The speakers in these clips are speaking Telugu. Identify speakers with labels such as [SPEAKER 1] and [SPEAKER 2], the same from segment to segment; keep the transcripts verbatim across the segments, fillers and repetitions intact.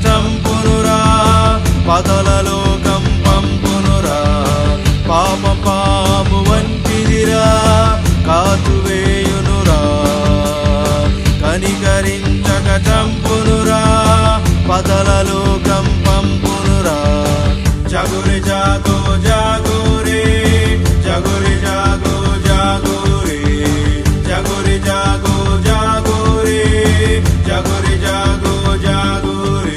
[SPEAKER 1] చంపునురా, పతలలోకం పంపునురా. పాప పాము వంటిదిరా, కాటువేయునురా. కనికరించక చంపునురా, పతలలోకం పంపునురా. జగురి జాగో జాగో రే, జగురి జాగో జాగో రే, జగురి జాగో జాగో రే, జగురి జాగో జాగో రే.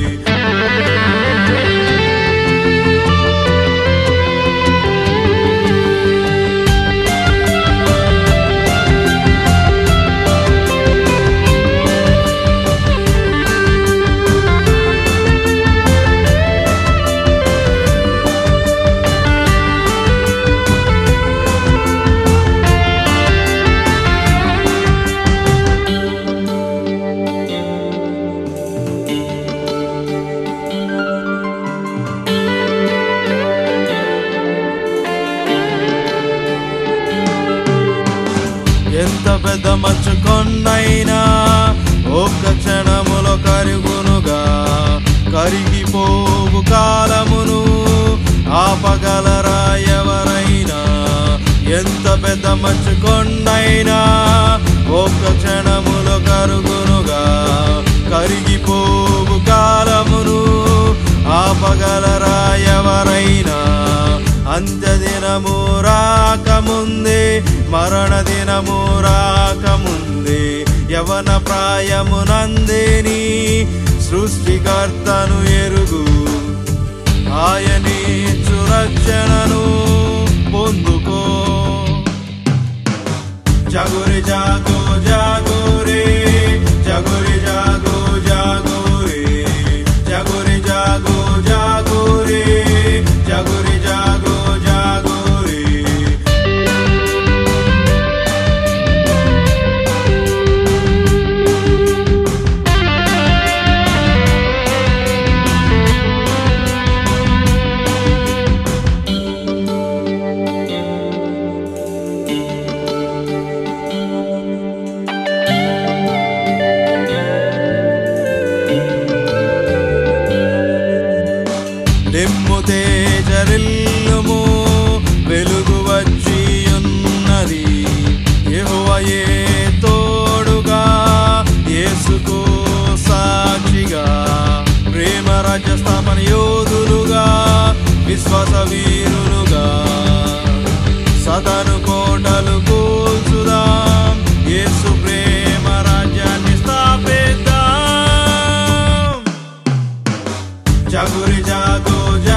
[SPEAKER 1] ఎంత పెద్ద మంచు కొండైనా ఒక్క క్షణములో కరుగునుగా. కరిగిపోవు కాలమును ఆపగలరా ఎవరైనా. ఎంత పెద్ద మంచు కొండైనా ఒక్క క్షణములో కరుగునుగా. కరిగిపోవు కాలమును ఆపగలరా ఎవరైనా. అంత్యదినము రాకముందే, మరణ దినము రాకముందే, యవన ప్రాయమునందేని సృష్టికర్తను ఎరుగు. ఆయనిచ్చు రక్షణను పొందుకో. జగురి జాగో జాగో రే, జగురి జాగో జాగో రే, జగురి జాగో జాగో రే, జగురి జాగో జాగో రే. నిమ్ము తేజరిల్లుము, వెలుగు వచ్చి ఉన్నది. యెహోవాయే తోడుగా, యేసుకు సాక్షిగా. ప్రేమ రాజ్య స్థాపన యోధులుగా, విశ్వాస వీరులుగా. సదను కోటలు కూల్చుదాం, యేసు ప్రేమ రాజ్యాన్ని స్థాపిద్దాం. జగురి జాగో